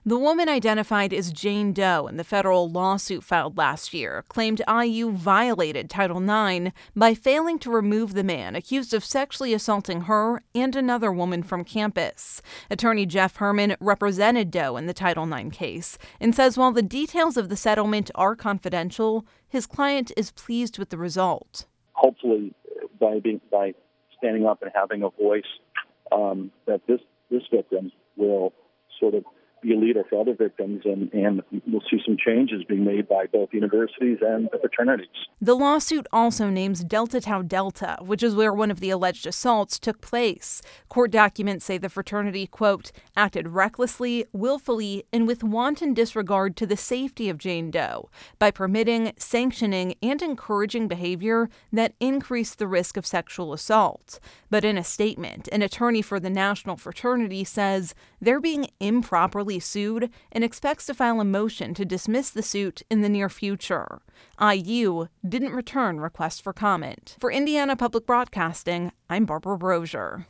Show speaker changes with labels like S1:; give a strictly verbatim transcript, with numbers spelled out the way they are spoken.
S1: The woman identified as Jane Doe in the federal lawsuit filed last year claimed I U violated Title nine by failing to remove the man accused of sexually assaulting her and another woman from campus. Attorney Jeff Herman represented Doe in the Title nine case and says while the details of the settlement are confidential, his client is pleased with the result.
S2: Hopefully, by being, by standing up and having a voice, um, that this, this victim will sort of be a leader for other victims, and, and we'll see some changes being made by both universities and the fraternities.
S1: The lawsuit also names Delta Tau Delta, which is where one of the alleged assaults took place. Court documents say the fraternity, quote, acted recklessly, willfully, and with wanton disregard to the safety of Jane Doe by permitting, sanctioning, and encouraging behavior that increased the risk of sexual assault. But in a statement, an attorney for the national fraternity says they're being improperly sued and expects to file a motion to dismiss the suit in the near future. I U didn't return requests for comment. For Indiana Public Broadcasting, I'm Barbara Brosier.